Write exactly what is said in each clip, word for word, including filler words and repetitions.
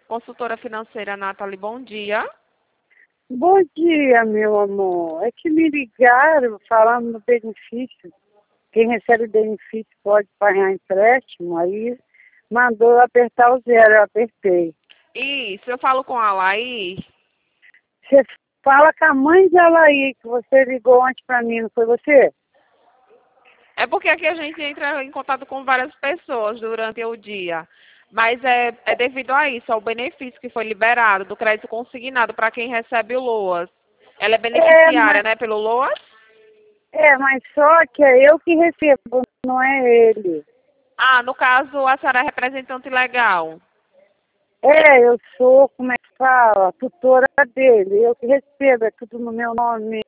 Consultora financeira Nathalie, bom dia. Bom dia, meu amor. É que me ligaram falando no benefício. Quem recebe benefício pode pagar empréstimo. Aí mandou eu apertar o zero, eu apertei. Isso, eu falo com a Laís. Você fala com a mãe de Alaí, que você ligou ontem para mim, não foi você? É porque aqui a gente entra em contato com várias pessoas durante o dia. Mas é, é devido a isso, ao benefício que foi liberado do crédito consignado para quem recebe o LOAS. Ela é É, beneficiária, mas, né, pelo LOAS? é, mas só que é eu que recebo, não é ele. Ah, no caso, a senhora é representante legal. É, eu sou, como é que fala, tutora dele. Eu que recebo, é tudo no meu nome.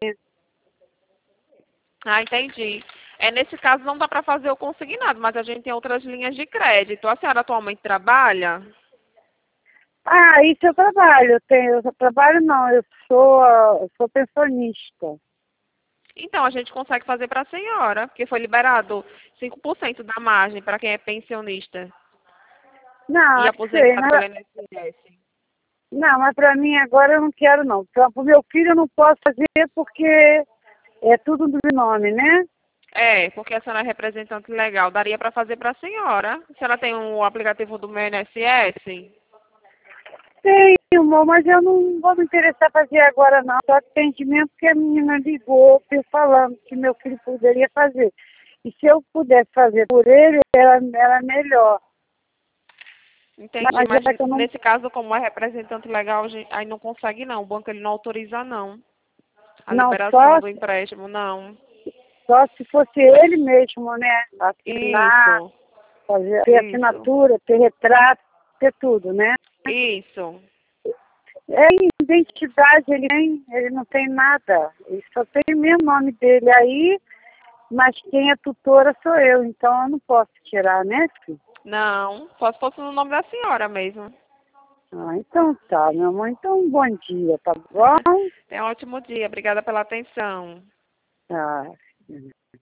Ah, entendi. É, nesse caso não dá para fazer o consignado, mas a gente tem outras linhas de crédito. A senhora atualmente trabalha? Ah, isso eu trabalho. Eu tenho, eu trabalho não, eu sou, ah, eu sou pensionista. Então, a gente consegue fazer para a senhora, porque foi liberado cinco por cento da margem para quem é pensionista Não, e eu sei, aposentado mas, pelo I N S S. não, mas para mim agora eu não quero não. Para o meu filho eu não posso fazer porque é tudo do meu nome, né? É, porque a senhora é representante legal. Daria para fazer para a senhora. A senhora tem um aplicativo do meu I N S S? Tenho, amor, mas eu não vou me interessar em fazer agora não. Só atendimento que a menina ligou falando que meu filho poderia fazer. E se eu pudesse fazer por ele, era, era melhor. Entendi, Mas mas já que eu não. nesse caso, como é representante legal, a gente- aí não consegue não. O banco ele não autoriza não. A Não, liberação só, do empréstimo, não. só se fosse ele mesmo, né? Assinar, Isso, fazer, ter isso, assinatura, ter retrato, ter tudo, né? isso. É identidade, ele tem, ele não tem nada. Ele só tem o mesmo nome dele aí, mas quem é tutora sou eu, então eu não posso tirar, né, filho? Não, só se fosse no nome da senhora mesmo. Ah, então tá, meu amor. Então, bom dia, tá bom? Tenha um ótimo dia. Obrigada pela atenção. Tá.